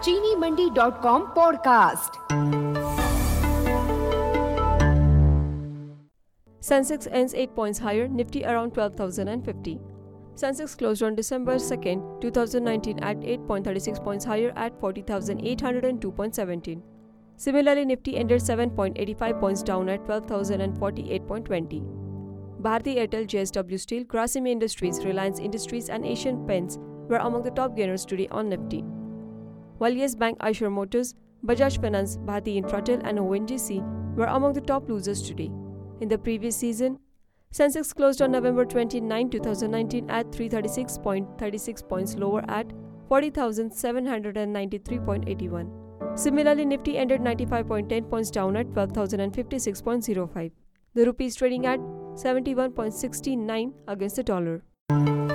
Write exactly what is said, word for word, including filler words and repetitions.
चीनी Mandi dot com podcast. Sensex ends eight points higher, Nifty around twelve thousand fifty. Sensex closed on December second, twenty nineteen at eight point three six points higher at forty thousand eight hundred two point one seven. Similarly, Nifty ended seven point eight five points down at twelve thousand forty-eight point two zero. Bharti Airtel, J S W Steel, Grasim Industries, Reliance Industries and Asian Paints were among the top gainers today on Nifty. While Yes Bank, Eicher Motors, Bajaj Finance, Bharti Infratel and O N G C were among the top losers today. In the previous season, Sensex closed on November twenty-ninth, twenty nineteen at three hundred thirty-six point three six points lower at forty thousand seven hundred ninety-three point eight one. Similarly, Nifty ended ninety-five point one zero points down at twelve thousand fifty-six point zero five. The rupee is trading at seventy-one point six nine against the dollar.